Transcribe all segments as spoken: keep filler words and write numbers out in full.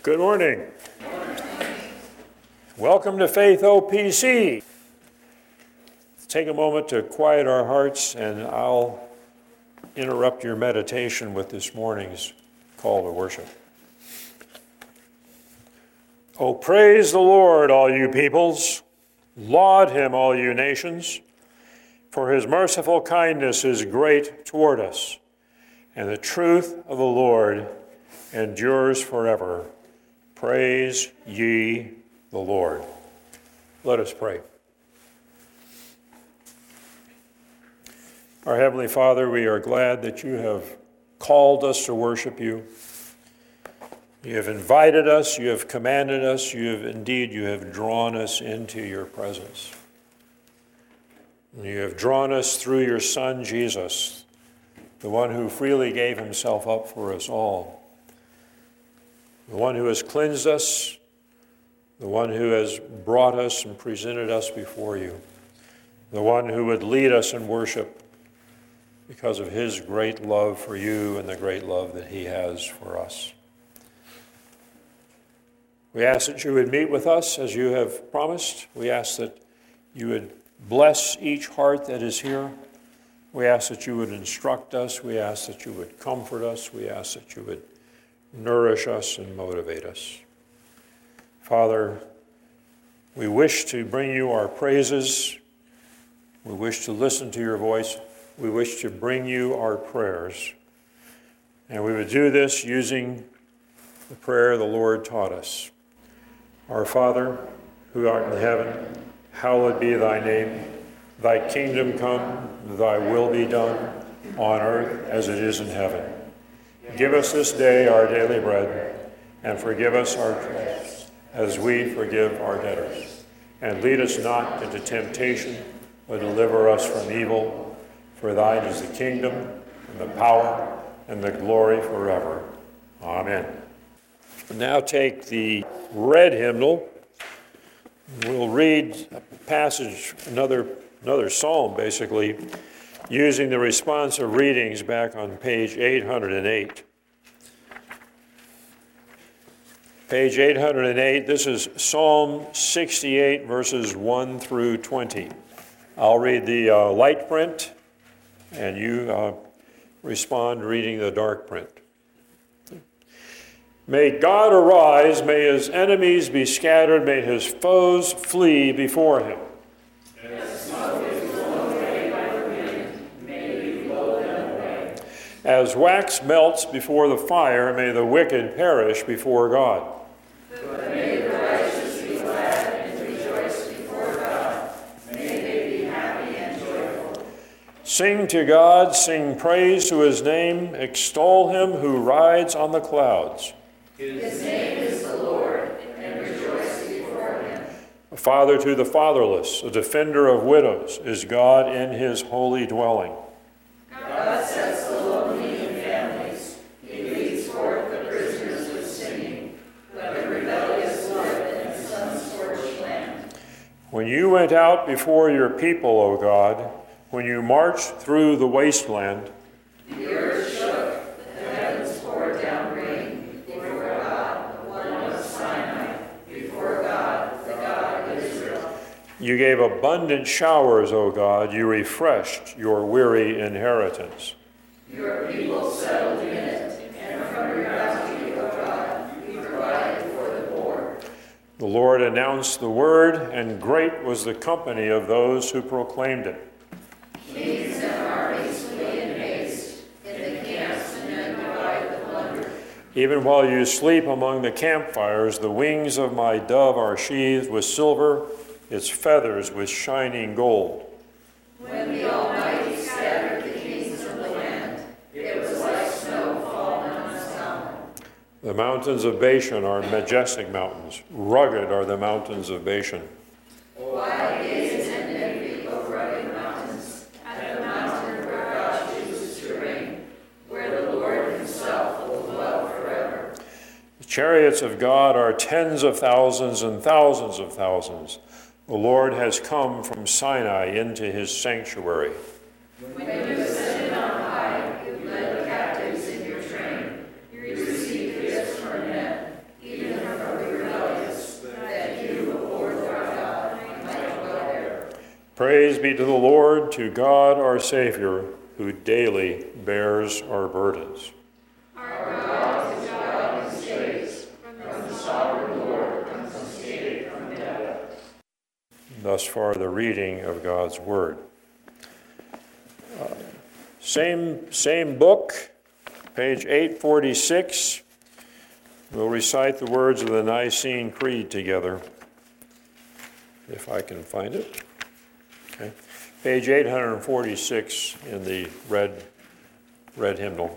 Good morning. Welcome to Faith O P C. Let's take a moment to quiet our hearts, and I'll interrupt your meditation with this morning's call to worship. Oh, praise the Lord, all you peoples. Laud him, all you nations. For his merciful kindness is great toward us, and the truth of the Lord endures forever. Praise ye the Lord. Let us pray. Our Heavenly Father, we are glad that you have called us to worship you. You have invited us, you have commanded us, you have indeed, you have drawn us into your presence. You have drawn us through your Son, Jesus, the one who freely gave himself up for us all. The one who has cleansed us, the one who has brought us and presented us before you, the one who would lead us in worship because of his great love for you and the great love that he has for us. We ask that you would meet with us as you have promised. We ask that you would bless each heart that is here. We ask that you would instruct us. We ask that you would comfort us. We ask that you would nourish us and motivate us. Father, we wish to bring you our praises. We wish to listen to your voice. We wish to bring you our prayers. And we would do this using the prayer the Lord taught us. Our Father, who art in heaven, hallowed be thy name. Thy kingdom come, thy will be done, on earth as it is in heaven. Give us this day our daily bread, and forgive us our trespasses, as we forgive our debtors. And lead us not into temptation, but deliver us from evil. For thine is the kingdom, and the power, and the glory forever. Amen. Now take the red hymnal. We'll read a passage, another, another psalm, basically, using the responsive readings back on page eight hundred eight. Page eight hundred eight, this is Psalm sixty-eight, verses one through twenty. I'll read the uh, light print, and you uh, respond reading the dark print. May God arise, may his enemies be scattered, may his foes flee before him. As wax melts before the fire, may the wicked perish before God. But may the righteous be glad and rejoice before God. May they be happy and joyful. Sing to God, sing praise to his name, extol him who rides on the clouds. His name is the Lord, and rejoice before him. A father to the fatherless, a defender of widows, is God in his holy dwelling. God sets the lonely in families. He leads forth the prisoners with singing, but the rebellious flood in sun-scorched land. When you went out before your people, O God, when you marched through the wasteland, the earth shook, the heavens poured down rain before God, the one of Sinai, before God, the God of Israel. You gave abundant showers, O God. You refreshed your weary inheritance. Your people settled in it, and from your bounty, O God, you provided for the poor. The Lord announced the word, and great was the company of those who proclaimed it. Kings and armies flee in haste. In the camps and men divide the plunder. Even while you sleep among the campfires, the wings of my dove are sheathed with silver, its feathers with shining gold. When the Almighty scattered the kings of the land, it was like snow fallen on a stone. The mountains of Bashan are majestic mountains. Rugged are the mountains of Bashan. Why gaze in envy, O rugged mountains, at the mountain where God chooses to reign, where the Lord himself will dwell forever? The chariots of God are tens of thousands and thousands of thousands. The Lord has come from Sinai into his sanctuary. When you ascended on high, you led the captives in your train. You received gifts from men, even Praise be to the Lord, to God our Savior, who daily bears our burdens. Our God is God who saves, from the sovereign Lord confiscated from death. Thus far the reading of God's Word. Uh, same, same book, page eight forty-six. We'll recite the words of the Nicene Creed together, if I can find it. Okay. Page eight forty-six in the red, red hymnal.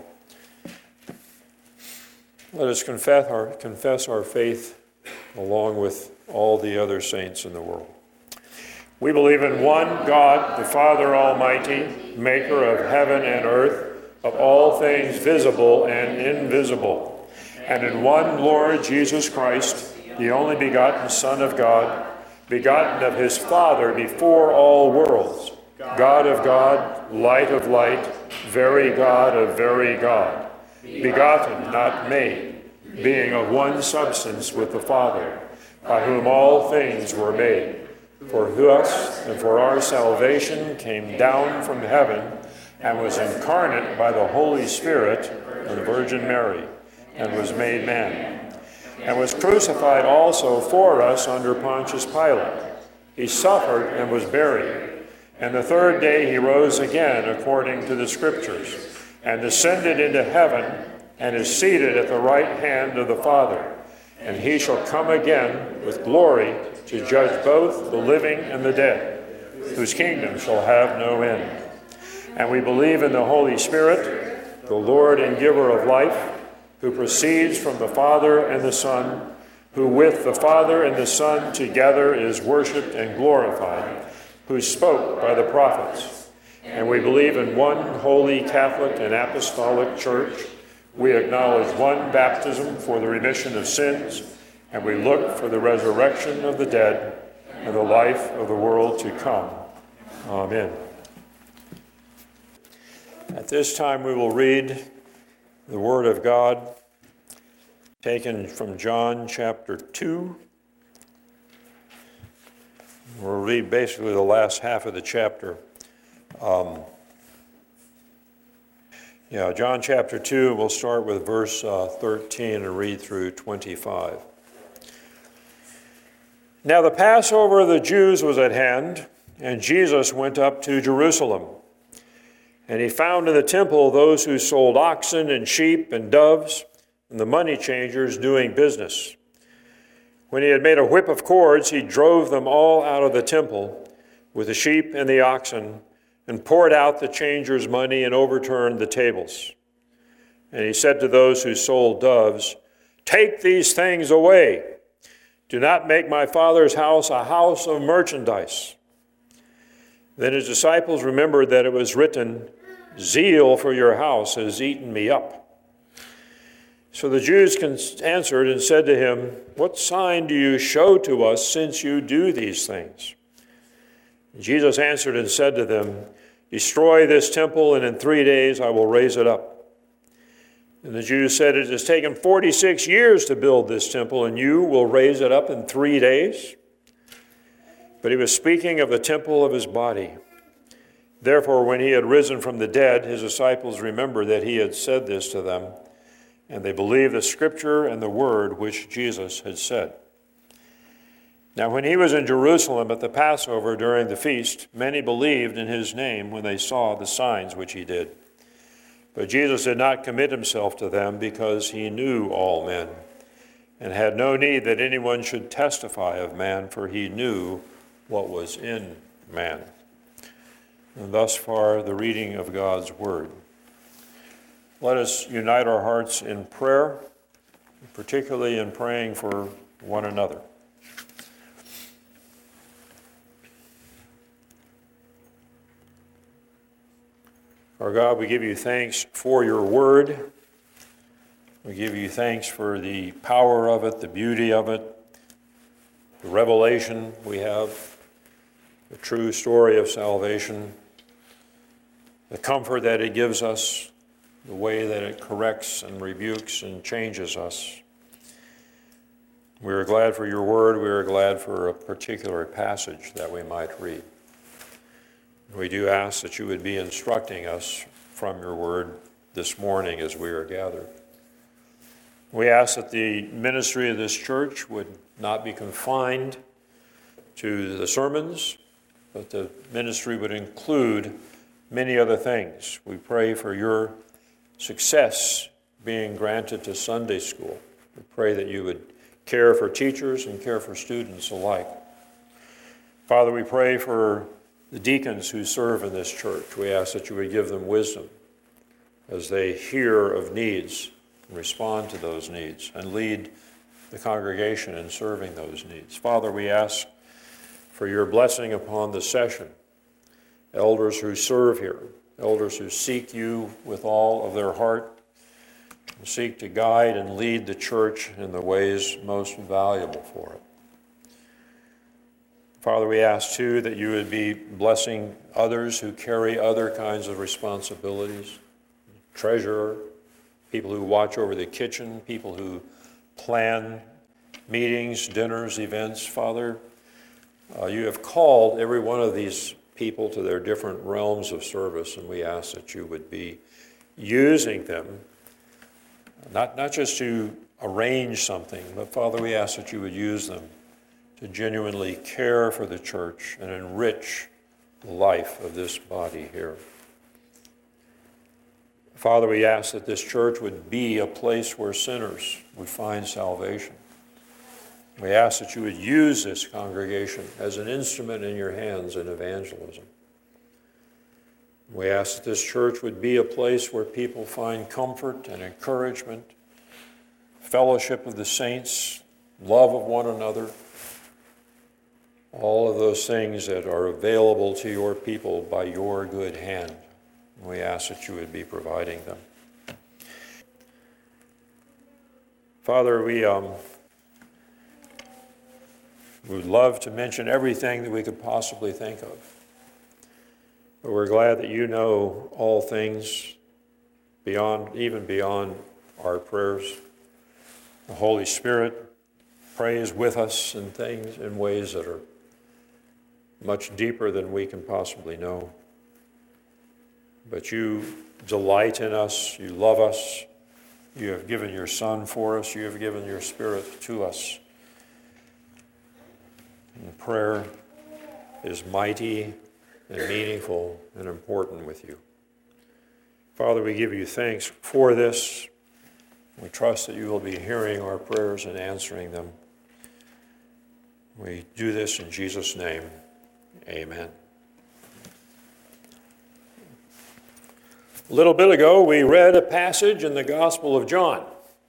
Let us confess our, confess our faith along with all the other saints in the world. We believe in one God, the Father Almighty, maker of heaven and earth, of all things visible and invisible, and in one Lord Jesus Christ, the only begotten Son of God, begotten of his Father before all worlds, God of God, light of light, very God of very God, begotten, not made, being of one substance with the Father, by whom all things were made, for who us and for our salvation came down from heaven and was incarnate by the Holy Spirit of the Virgin Mary, and was made man, and was crucified also for us under Pontius Pilate. He suffered and was buried, and the third day he rose again according to the Scriptures, and ascended into heaven, and is seated at the right hand of the Father. And he shall come again with glory to judge both the living and the dead, whose kingdom shall have no end. And we believe in the Holy Spirit, the Lord and giver of life, who proceeds from the Father and the Son, who with the Father and the Son together is worshipped and glorified, who spoke by the prophets. And we believe in one holy Catholic and Apostolic Church. We acknowledge one baptism for the remission of sins, and we look for the resurrection of the dead and the life of the world to come. Amen. At this time we will read the Word of God taken from John chapter two. We'll read basically the last half of the chapter. Um, yeah, John chapter two, we'll start with verse uh, thirteen and read through twenty-five. Now the Passover of the Jews was at hand, and Jesus went up to Jerusalem. And he found in the temple those who sold oxen and sheep and doves, and the money changers doing business. When he had made a whip of cords, he drove them all out of the temple with the sheep and the oxen, and poured out the changers' money and overturned the tables. And he said to those who sold doves, "Take these things away. Do not make my Father's house a house of merchandise." Then his disciples remembered that it was written, "Zeal for your house has eaten me up." So the Jews answered and said to him, "What sign do you show to us since you do these things?" And Jesus answered and said to them, "Destroy this temple, and in three days I will raise it up." And the Jews said, "It has taken forty-six years to build this temple, and you will raise it up in three days?" But he was speaking of the temple of his body. Therefore, when he had risen from the dead, his disciples remembered that he had said this to them, and they believed the Scripture and the word which Jesus had said. Now, when he was in Jerusalem at the Passover during the feast, many believed in his name when they saw the signs which he did. But Jesus did not commit himself to them, because he knew all men, and had no need that anyone should testify of man, for he knew what was in man. And thus far, the reading of God's word. Let us unite our hearts in prayer, particularly in praying for one another. Our God, we give you thanks for your word. We give you thanks for the power of it, the beauty of it, the revelation we have, the true story of salvation, the comfort that it gives us, the way that it corrects and rebukes and changes us. We are glad for your word. We are glad for a particular passage that we might read. We do ask that you would be instructing us from your word this morning as we are gathered. We ask that the ministry of this church would not be confined to the sermons, but the ministry would include many other things. We pray for your success being granted to Sunday school. We pray that you would care for teachers and care for students alike. Father, we pray for the deacons who serve in this church. We ask that you would give them wisdom as they hear of needs and respond to those needs and lead the congregation in serving those needs. Father, we ask for your blessing upon the session, elders who serve here, elders who seek you with all of their heart, and seek to guide and lead the church in the ways most valuable for it. Father, we ask too that you would be blessing others who carry other kinds of responsibilities, treasurer, people who watch over the kitchen, people who plan meetings, dinners, events. Father, uh, you have called every one of these people to their different realms of service, and we ask that you would be using them, not, not just to arrange something, but Father, we ask that you would use them to genuinely care for the church and enrich the life of this body here. Father, we ask that this church would be a place where sinners would find salvation. We ask that you would use this congregation as an instrument in your hands in evangelism. We ask that this church would be a place where people find comfort and encouragement, fellowship of the saints, love of one another, all of those things that are available to your people by your good hand. We ask that you would be providing them. Father, we um, would love to mention everything that we could possibly think of. But we're glad that you know all things beyond, even beyond our prayers. The Holy Spirit prays with us in things, in ways that are much deeper than we can possibly know. But you delight in us, you love us, you have given your Son for us, you have given your Spirit to us. And prayer is mighty and meaningful and important with you. Father, we give you thanks for this. We trust that you will be hearing our prayers and answering them. We do this in Jesus' name. Amen. A little bit ago, we read a passage in the Gospel of John.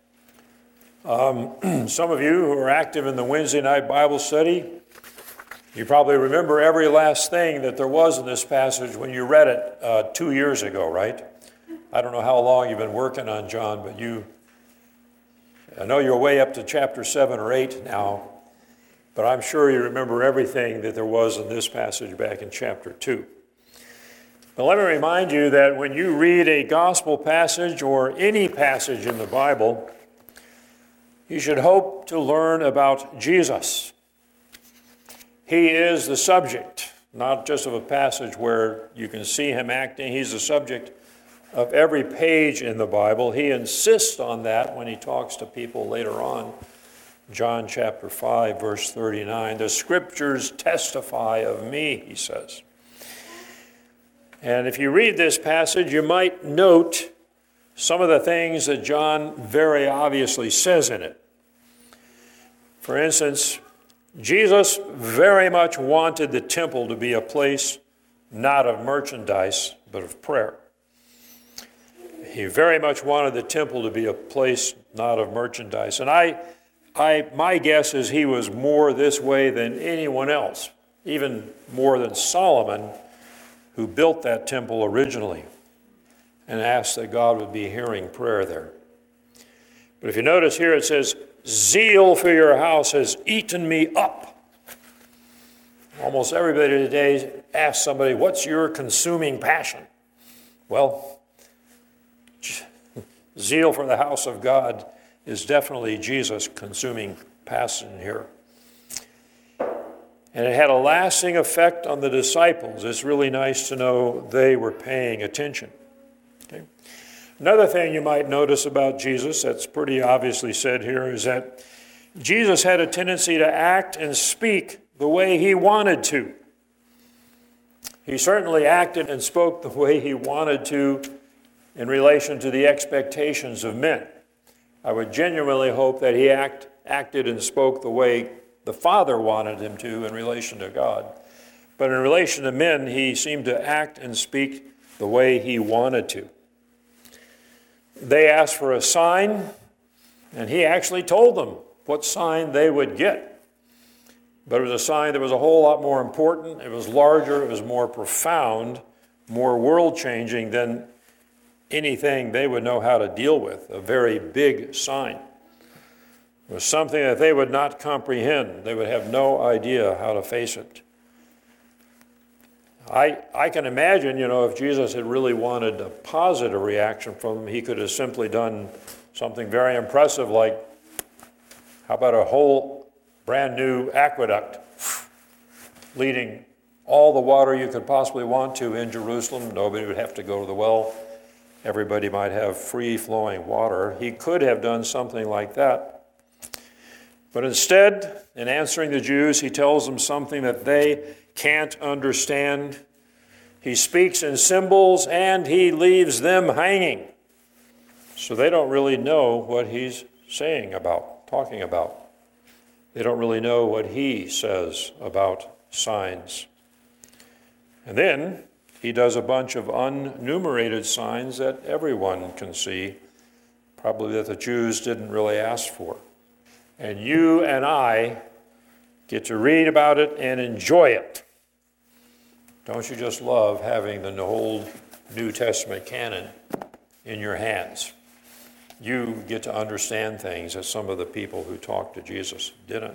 Um, some of you who are active in the Wednesday night Bible study, you probably remember every last thing that there was in this passage when you read it uh, two years ago, right? I don't know how long you've been working on John, but you, I know you're way up to chapter seven or eight now, but I'm sure you remember everything that there was in this passage back in chapter two. Now, let me remind you that when you read a gospel passage or any passage in the Bible, you should hope to learn about Jesus. He is the subject, not just of a passage where you can see him acting. He's the subject of every page in the Bible. He insists on that when he talks to people later on. John chapter five, verse thirty-nine, the scriptures testify of me, he says. And if you read this passage, you might note some of the things that John very obviously says in it. For instance, Jesus very much wanted the temple to be a place not of merchandise, but of prayer. He very much wanted the temple to be a place not of merchandise. And I, I, my guess is he was more this way than anyone else, even more than Solomon, who built that temple originally and asked that God would be hearing prayer there. But if you notice here, it says, zeal for your house has eaten me up. Almost everybody today asks somebody, what's your consuming passion? Well, zeal for the house of God is definitely Jesus' consuming passion here. And it had a lasting effect on the disciples. It's really nice to know they were paying attention. Okay? Another thing you might notice about Jesus that's pretty obviously said here is that Jesus had a tendency to act and speak the way he wanted to. He certainly acted and spoke the way he wanted to in relation to the expectations of men. I would genuinely hope that he act, acted and spoke the way the Father wanted him to in relation to God. But in relation to men, he seemed to act and speak the way he wanted to. They asked for a sign, and he actually told them what sign they would get. But it was a sign that was a whole lot more important, it was larger, it was more profound, more world-changing than anything they would know how to deal with, a very big sign. It was something that they would not comprehend. They would have no idea how to face it. I, I can imagine, you know, if Jesus had really wanted a positive reaction from them, he could have simply done something very impressive like, how about a whole brand new aqueduct leading all the water you could possibly want to in Jerusalem. Nobody would have to go to the well. Everybody might have free-flowing water. He could have done something like that. But instead, in answering the Jews, he tells them something that they can't understand. He speaks in symbols and he leaves them hanging. So they don't really know what he's saying about, talking about. They don't really know what he says about signs. And then he does a bunch of unnumerated signs that everyone can see, probably that the Jews didn't really ask for. And you and I get to read about it and enjoy it. Don't you just love having the whole New Testament canon in your hands? You get to understand things that some of the people who talked to Jesus didn't.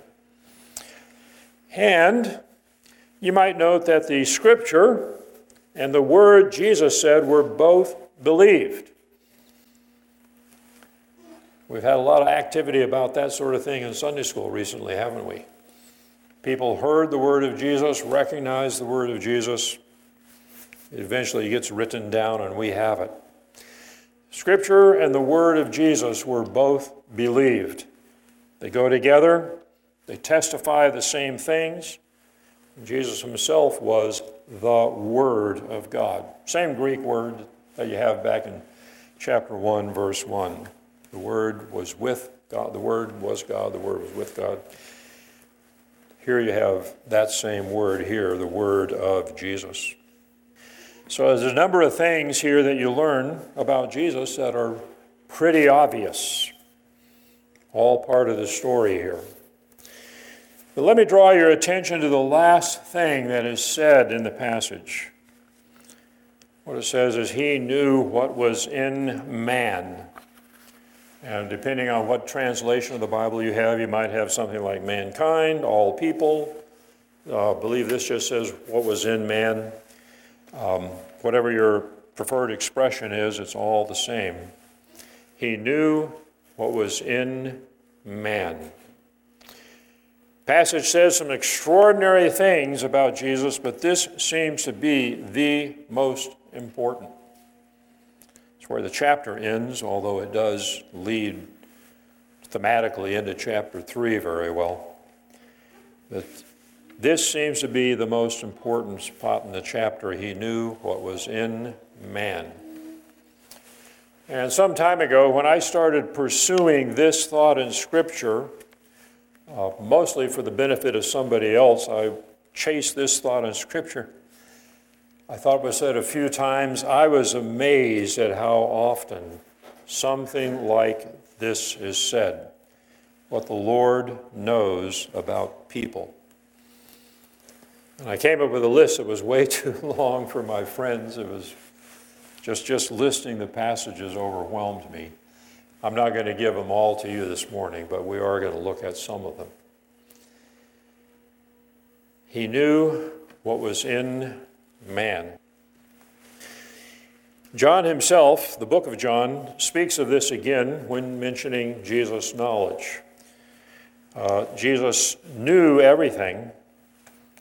And you might note that the scripture and the word Jesus said were both believed. We've had a lot of activity about that sort of thing in Sunday school recently, haven't we? People heard the word of Jesus, recognized the word of Jesus. It eventually gets written down and we have it. Scripture and the word of Jesus were both believed. They go together. They testify the same things. Jesus himself was the Word of God. Same Greek word that you have back in chapter one, verse one. The Word was with God. The Word was God. The Word was with God. Here you have that same word here, the word of Jesus. So there's a number of things here that you learn about Jesus that are pretty obvious. All part of the story here. But let me draw your attention to the last thing that is said in the passage. What it says is, he knew what was in man. And depending on what translation of the Bible you have, you might have something like mankind, all people. Uh, I believe this just says what was in man. Um, whatever your preferred expression is, it's all the same. He knew what was in man. Passage says some extraordinary things about Jesus, but this seems to be the most important. It's where the chapter ends, although it does lead thematically into chapter three very well. But this seems to be the most important spot in the chapter. He knew what was in man. And some time ago, when I started pursuing this thought in Scripture, Uh, mostly for the benefit of somebody else, I chased this thought in Scripture. I thought it was said a few times. I was amazed at how often something like this is said, what the Lord knows about people. And I came up with a list that was way too long for my friends. It was just, just listing the passages overwhelmed me. I'm not going to give them all to you this morning, but we are going to look at some of them. He knew what was in man. John himself, the book of John, speaks of this again when mentioning Jesus' knowledge. Uh, Jesus knew everything,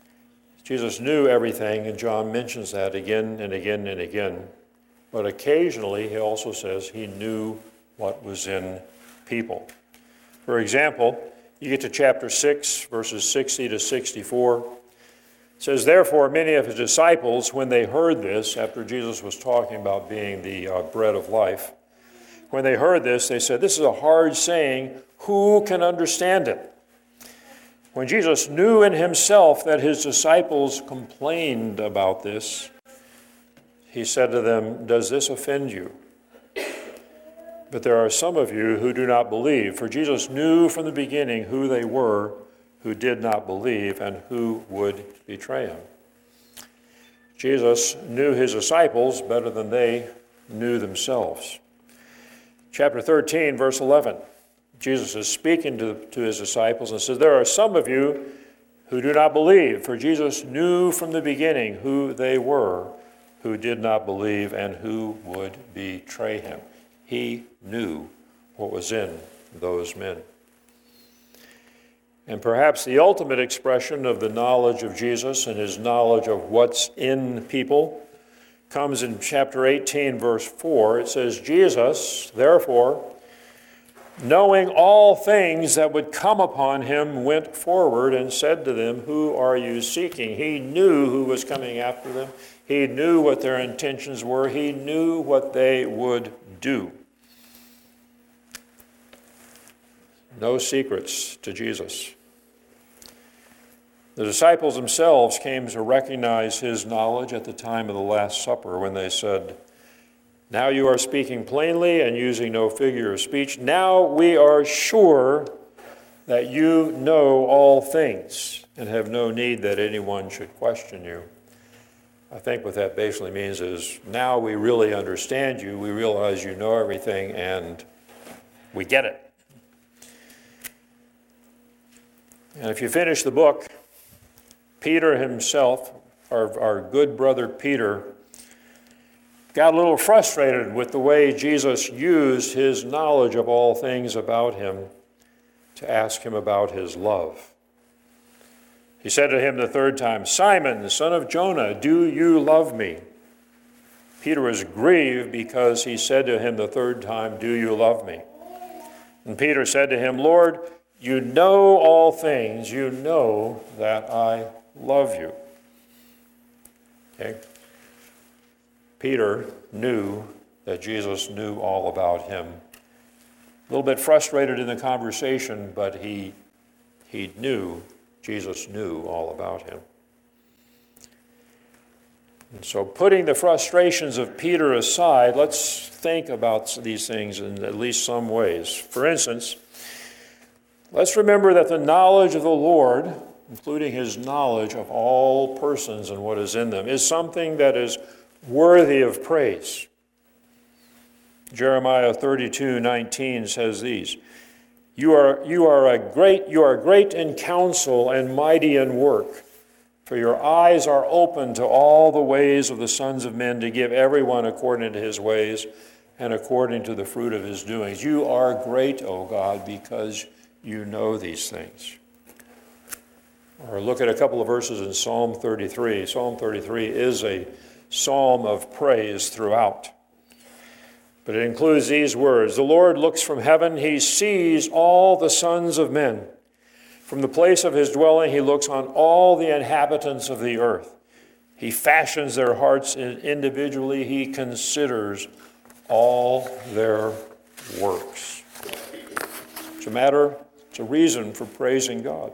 Jesus knew everything, and John mentions that again and again and again. But occasionally, he also says he knew what was in people. For example, you get to chapter six, verses sixty to sixty-four. It says, "Therefore, many of his disciples, when they heard this," after Jesus was talking about being the uh, bread of life, when they heard this, they said, "This is a hard saying. Who can understand it?" When Jesus knew in himself that his disciples complained about this, he said to them, "Does this offend you? But there are some of you who do not believe." For Jesus knew from the beginning who they were who did not believe and who would betray him. Jesus knew his disciples better than they knew themselves. Chapter thirteen, verse eleven. Jesus is speaking to, to his disciples and says, "There are some of you who do not believe." For Jesus knew from the beginning who they were who did not believe and who would betray him. He knew what was in those men. And perhaps the ultimate expression of the knowledge of Jesus and his knowledge of what's in people comes in chapter eighteen, verse four. It says, "Jesus, therefore, knowing all things that would come upon him, went forward and said to them, 'Who are you seeking?'" He knew who was coming after them. He knew what their intentions were. He knew what they would do. No secrets to Jesus. The disciples themselves came to recognize his knowledge at the time of the Last Supper when they said, "Now you are speaking plainly and using no figure of speech. Now we are sure that you know all things and have no need that anyone should question you." I think what that basically means is, now we really understand you, we realize you know everything, and we get it. And if you finish the book, Peter himself, our, our good brother Peter, got a little frustrated with the way Jesus used his knowledge of all things about him to ask him about his love. He said to him the third time, "Simon, the son of Jonah, do you love me?" Peter was grieved because he said to him the third time, "Do you love me?" And Peter said to him, "Lord, you know all things. You know that I love you." Okay? Peter knew that Jesus knew all about him. A little bit frustrated in the conversation, but he, he knew Jesus knew all about him. And so putting the frustrations of Peter aside, let's think about these things in at least some ways. For instance, let's remember that the knowledge of the Lord, including his knowledge of all persons and what is in them, is something that is worthy of praise. Jeremiah thirty-two nineteen says these, You are, you are a great, you are great in counsel and mighty in work, for your eyes are open to all the ways of the sons of men, to give everyone according to his ways and according to the fruit of his doings. You are great, O God, because you know these things. Or look at a couple of verses in Psalm thirty-three. Psalm thirty-three is a psalm of praise throughout. But it includes these words, "The Lord looks from heaven, he sees all the sons of men. From the place of his dwelling, he looks on all the inhabitants of the earth. He fashions their hearts individually, he considers all their works." It's a matter, it's a reason for praising God.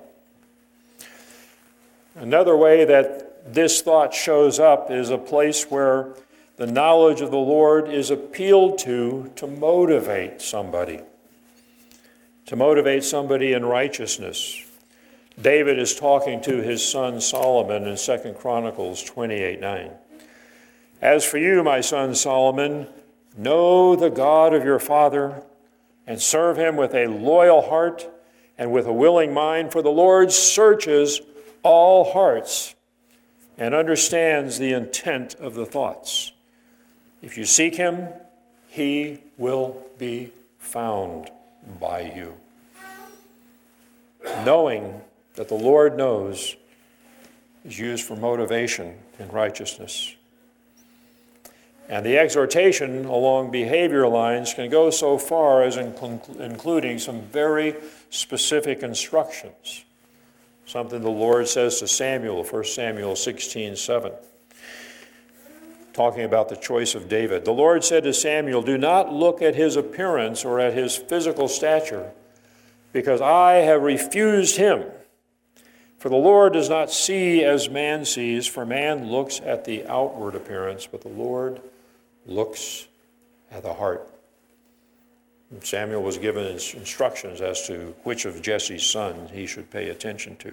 Another way that this thought shows up is a place where the knowledge of the Lord is appealed to to motivate somebody, to motivate somebody in righteousness. David is talking to his son Solomon in Second Chronicles twenty-eight nine. "As for you, my son Solomon, know the God of your father and serve him with a loyal heart and with a willing mind, for the Lord searches all hearts and understands the intent of the thoughts. If you seek him, he will be found by you." Knowing that the Lord knows is used for motivation in righteousness. And the exhortation along behavior lines can go so far as incl- including some very specific instructions. Something the Lord says to Samuel, First Samuel sixteen seven, talking about the choice of David. The Lord said to Samuel, "Do not look at his appearance or at his physical stature, because I have refused him. For the Lord does not see as man sees, for man looks at the outward appearance, but the Lord looks at the heart." And Samuel was given instructions as to which of Jesse's sons he should pay attention to.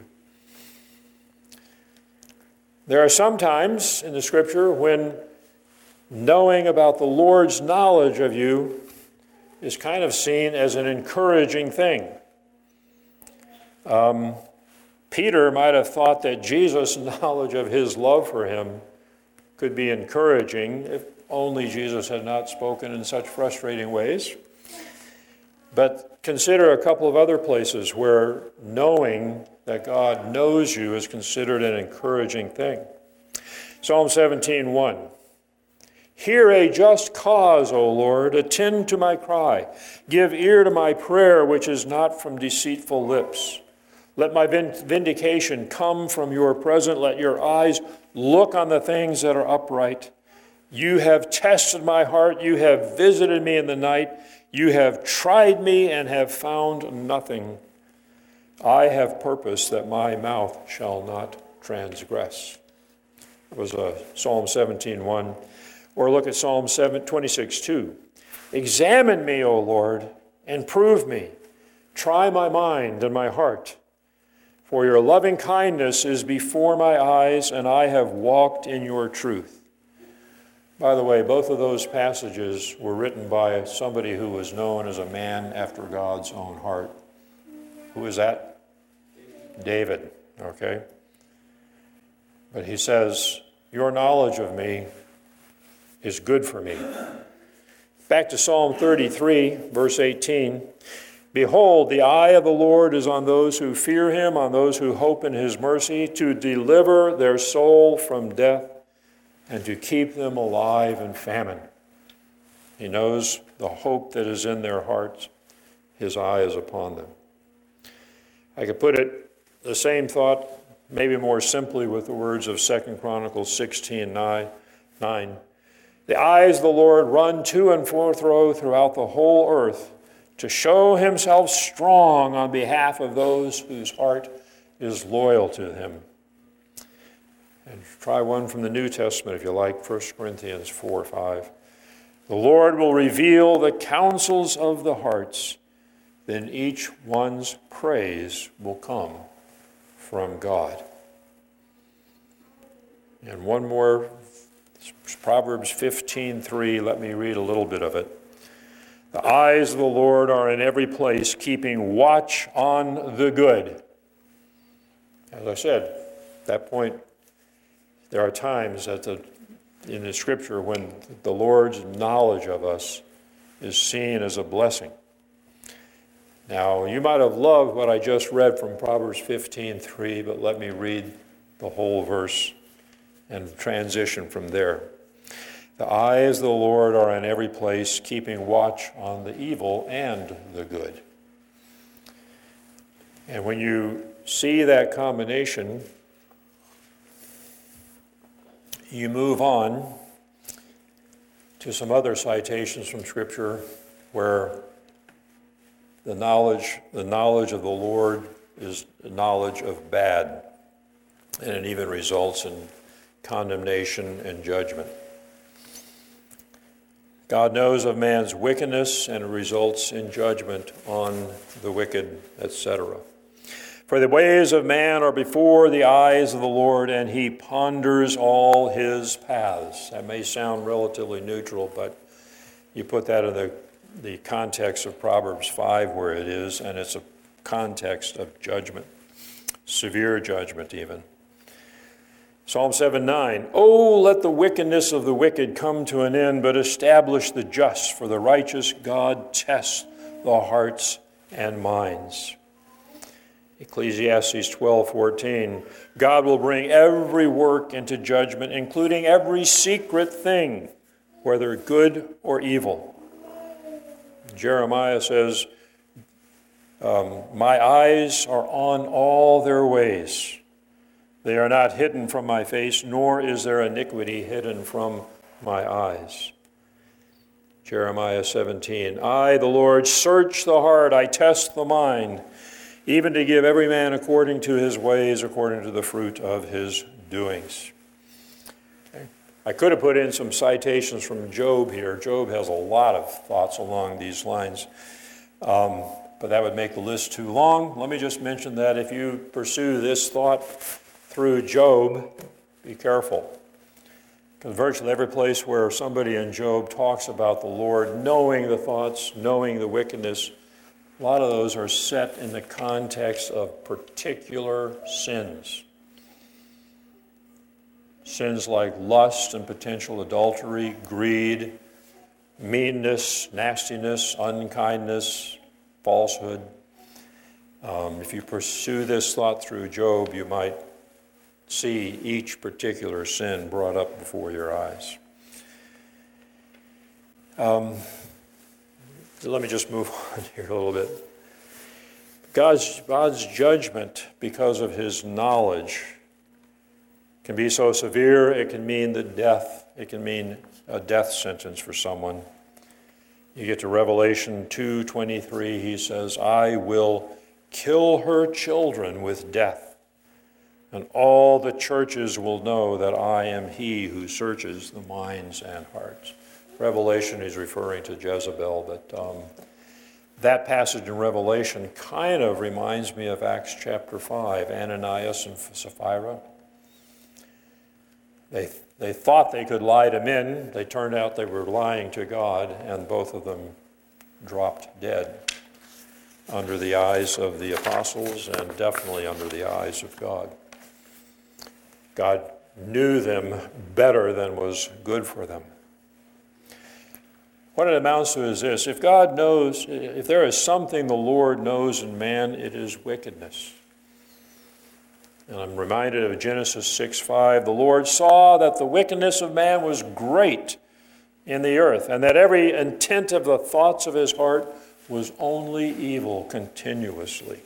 There are some times in the Scripture when knowing about the Lord's knowledge of you is kind of seen as an encouraging thing. Um, Peter might have thought that Jesus' knowledge of his love for him could be encouraging if only Jesus had not spoken in such frustrating ways. But consider a couple of other places where knowing that God knows you is considered an encouraging thing. Psalm seventeen one. Hear a just cause, O Lord, attend to my cry. Give ear to my prayer, which is not from deceitful lips. Let my vindication come from your presence. Let your eyes look on the things that are upright. You have tested my heart. You have visited me in the night. You have tried me and have found nothing. I have purposed that my mouth shall not transgress. It was uh, Psalm seventeen one. Or look at Psalm twenty-six two. Examine me, O Lord, and prove me. Try my mind and my heart. For your loving kindness is before my eyes, and I have walked in your truth. By the way, both of those passages were written by somebody who was known as a man after God's own heart. Who is that? David, okay? But he says, your knowledge of me is good for me. Back to Psalm thirty-three, verse eighteen. Behold, the eye of the Lord is on those who fear him, on those who hope in his mercy, to deliver their soul from death and to keep them alive in famine. He knows the hope that is in their hearts. His eye is upon them. I could put it, the same thought, maybe more simply with the words of Second Chronicles sixteen nine. The eyes of the Lord run to and fro throughout the whole earth to show himself strong on behalf of those whose heart is loyal to him. And try one from the New Testament if you like, First Corinthians four five. The Lord will reveal the counsels of the hearts, then each one's praise will come from God. And one more, Proverbs fifteen three, let me read a little bit of it. The eyes of the Lord are in every place, keeping watch on the good. As I said, at that point, there are times that the, in the Scripture when the Lord's knowledge of us is seen as a blessing. Now, you might have loved what I just read from Proverbs fifteen three, but let me read the whole verse and transition from there. The eyes of the Lord are in every place, keeping watch on the evil and the good. And when you see that combination, you move on to some other citations from Scripture where the knowledge, the knowledge of the Lord is the knowledge of bad, and it even results in condemnation and judgment. God knows of man's wickedness, and it results in judgment on the wicked, et cetera. For the ways of man are before the eyes of the Lord, and he ponders all his paths. That may sound relatively neutral, but you put that in the, the context of Proverbs five where it is, and it's a context of judgment, severe judgment even. Psalm seven nine, oh, let the wickedness of the wicked come to an end, but establish the just, for the righteous God tests the hearts and minds. Ecclesiastes twelve fourteen, God will bring every work into judgment, including every secret thing, whether good or evil. Jeremiah says, um, my eyes are on all their ways. They are not hidden from my face, nor is their iniquity hidden from my eyes. Jeremiah seventeen, I, the Lord, search the heart, I test the mind, even to give every man according to his ways, according to the fruit of his doings. Okay. I could have put in some citations from Job here. Job has a lot of thoughts along these lines, um, but that would make the list too long. Let me just mention that if you pursue this thought through Job, be careful. Because virtually every place where somebody in Job talks about the Lord, knowing the thoughts, knowing the wickedness, a lot of those are set in the context of particular sins. Sins like lust and potential adultery, greed, meanness, nastiness, unkindness, falsehood. Um, if you pursue this thought through Job, you might see each particular sin brought up before your eyes. Um, let me just move on here a little bit. God's, God's judgment, because of his knowledge, can be so severe, it can mean the death. It can mean a death sentence for someone. You get to Revelation two twenty-three, he says, I will kill her children with death, and all the churches will know that I am he who searches the minds and hearts. Revelation is referring to Jezebel, but um, that passage in Revelation kind of reminds me of Acts chapter five, Ananias and Sapphira. They, they thought they could lie to men. They turned out they were lying to God, and both of them dropped dead under the eyes of the apostles and definitely under the eyes of God. God knew them better than was good for them. What it amounts to is this: if God knows, if there is something the Lord knows in man, it is wickedness. And I'm reminded of Genesis six five. The Lord saw that the wickedness of man was great in the earth, and that every intent of the thoughts of his heart was only evil continuously.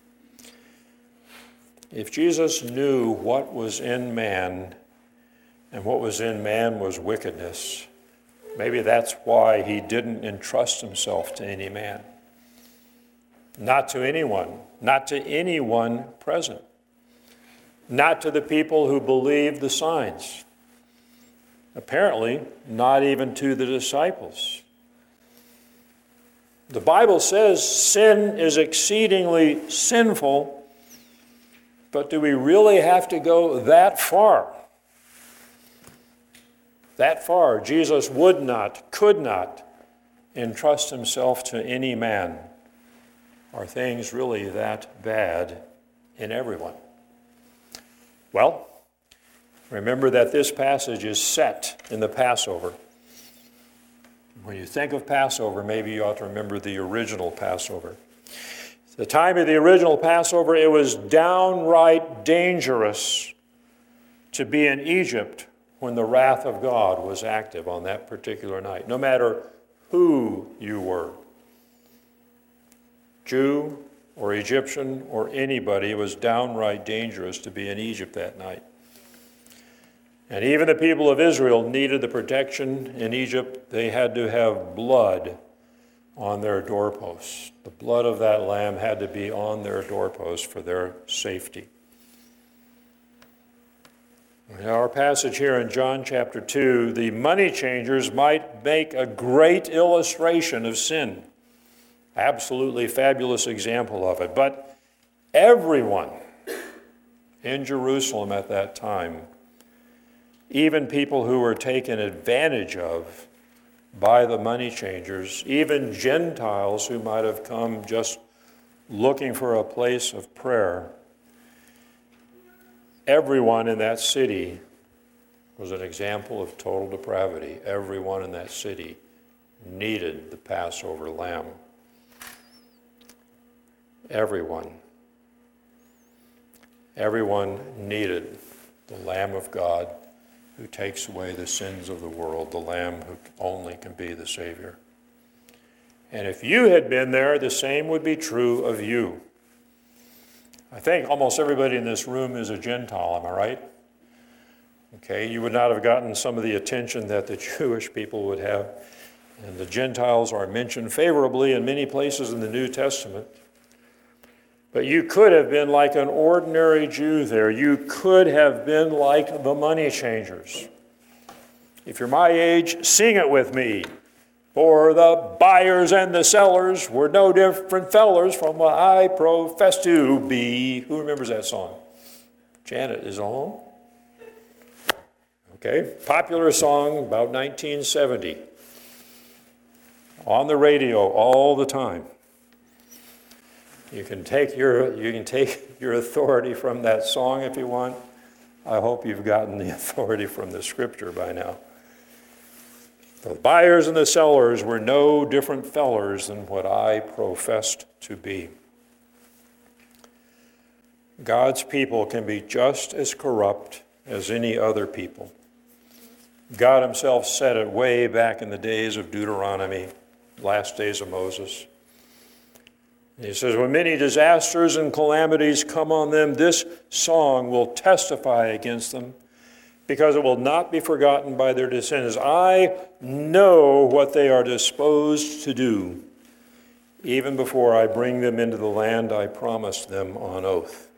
If Jesus knew what was in man, and what was in man was wickedness, maybe that's why he didn't entrust himself to any man. Not to anyone, not to anyone present. Not to the people who believed the signs. Apparently, not even to the disciples. The Bible says sin is exceedingly sinful, but do we really have to go that far? That far. Jesus would not, could not entrust himself to any man. Are things really that bad in everyone? Well, remember that this passage is set in the Passover. When you think of Passover, maybe you ought to remember the original Passover. At the time of the original Passover, it was downright dangerous to be in Egypt when the wrath of God was active on that particular night, no matter who you were. Jew or Egyptian or anybody, it was downright dangerous to be in Egypt that night. And even the people of Israel needed the protection in Egypt. They had to have blood on their doorposts. The blood of that lamb had to be on their doorposts for their safety. In our passage here in John chapter two, the money changers might make a great illustration of sin. Absolutely fabulous example of it. But everyone in Jerusalem at that time, even people who were taken advantage of by the money changers, even Gentiles who might have come just looking for a place of prayer, everyone in that city was an example of total depravity. Everyone in that city needed the Passover lamb. Everyone. Everyone needed the Lamb of God who takes away the sins of the world, the Lamb who only can be the Savior. And if you had been there, the same would be true of you. I think almost everybody in this room is a Gentile, am I right? Okay, you would not have gotten some of the attention that the Jewish people would have. And the Gentiles are mentioned favorably in many places in the New Testament. But you could have been like an ordinary Jew there. You could have been like the money changers. If you're my age, sing it with me. For the buyers and the sellers were no different fellers from what I profess to be. Who remembers that song? Janet is home. Okay, popular song about nineteen seventy. On the radio all the time. You can take your you can take your authority from that song if you want. I hope you've gotten the authority from the scripture by now. The buyers and the sellers were no different fellers than what I professed to be. God's people can be just as corrupt as any other people. God himself said it way back in the days of Deuteronomy, last days of Moses. He says, when many disasters and calamities come on them, this song will testify against them, because it will not be forgotten by their descendants. I know what they are disposed to do, even before I bring them into the land I promised them on oath.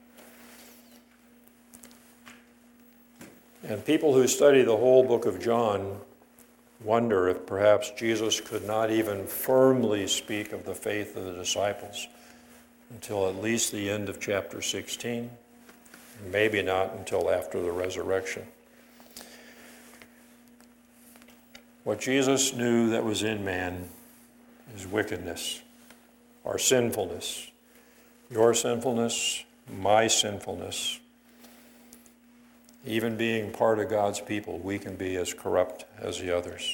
And people who study the whole book of John wonder if perhaps Jesus could not even firmly speak of the faith of the disciples until at least the end of chapter sixteen, and maybe not until after the resurrection. What Jesus knew that was in man is wickedness, our sinfulness, your sinfulness, my sinfulness. Even being part of God's people, we can be as corrupt as the others.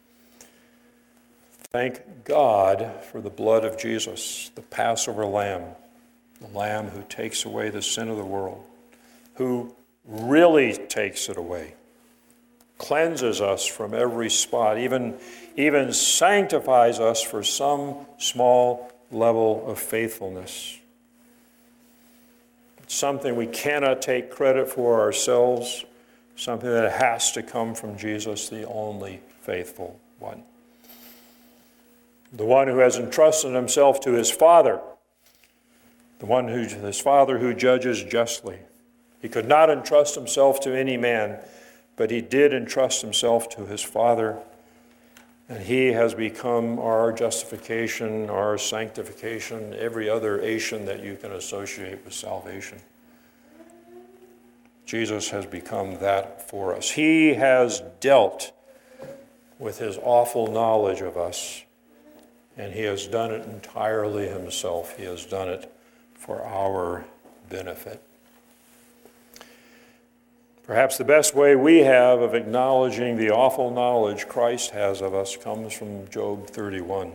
Thank God for the blood of Jesus, the Passover Lamb, the Lamb who takes away the sin of the world, who really takes it away, cleanses us from every spot, even, even sanctifies us for some small level of faithfulness. Something we cannot take credit for ourselves, something that has to come from Jesus, the only faithful one. The one who has entrusted himself to his Father, the one who, his Father who judges justly. He could not entrust himself to any man, but he did entrust himself to his Father, and he has become our justification, our sanctification, every other ation that you can associate with salvation. Jesus has become that for us. He has dealt with his awful knowledge of us, and he has done it entirely himself. He has done it for our benefit. Perhaps the best way we have of acknowledging the awful knowledge Christ has of us comes from Job thirty-one.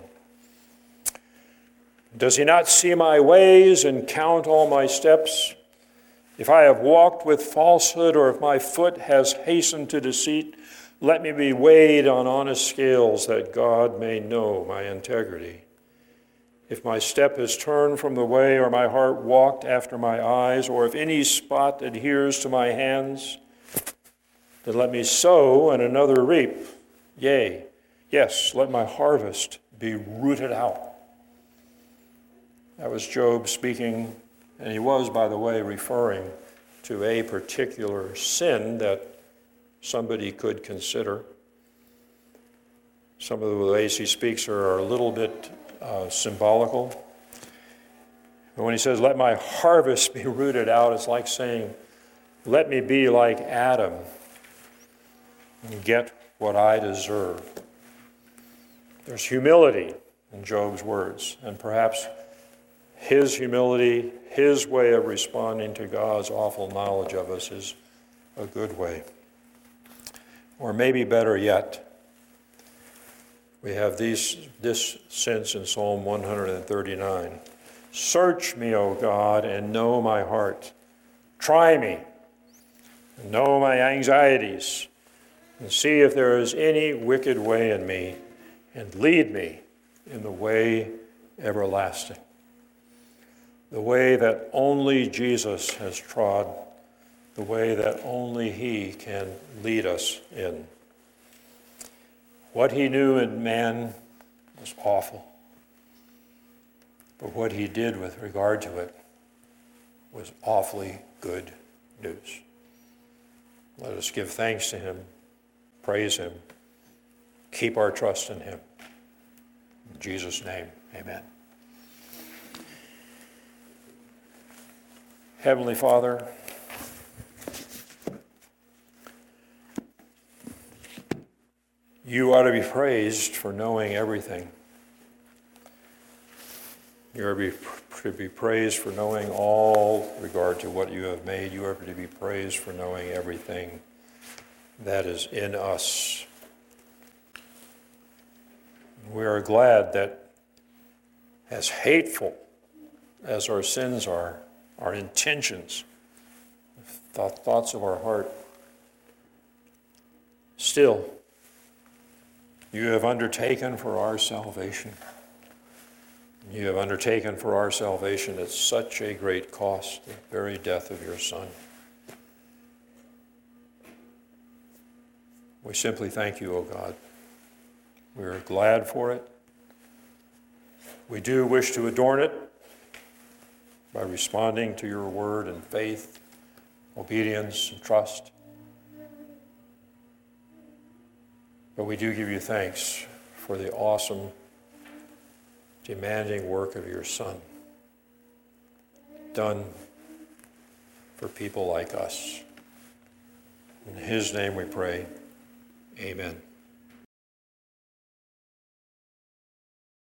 Does he not see my ways and count all my steps? If I have walked with falsehood, or if my foot has hastened to deceit, let me be weighed on honest scales, that God may know my integrity. If my step has turned from the way, or my heart walked after my eyes, or if any spot adheres to my hands, then let me sow and another reap. Yea, yes, let my harvest be rooted out. That was Job speaking, and he was, by the way, referring to a particular sin that somebody could consider. Some of the ways he speaks are a little bit uh, symbolical. But when he says, let my harvest be rooted out, it's like saying, let me be like Adam and get what I deserve. There's humility in Job's words, and perhaps his humility, his way of responding to God's awful knowledge of us is a good way. Or maybe better yet, we have these, this sense in Psalm one thirty-nine. Search me, O God, and know my heart. Try me, and know my anxieties, and see if there is any wicked way in me, and lead me in the way everlasting, the way that only Jesus has trod, the way that only he can lead us in. What he knew in man was awful, but what he did with regard to it was awfully good news. Let us give thanks to him, praise him, keep our trust in him. In Jesus' name, amen. Heavenly Father, you ought to be praised for knowing everything. You are to be praised for knowing all regard to what you have made. You are to be praised for knowing everything that is in us. We are glad that as hateful as our sins are, our intentions, the thoughts of our heart, still, you have undertaken for our salvation. You have undertaken for our salvation at such a great cost, the very death of your Son. We simply thank you, O God. We are glad for it. We do wish to adorn it by responding to your word in faith, obedience, and trust. But we do give you thanks for the awesome, demanding work of your Son, done for people like us. In his name we pray, amen.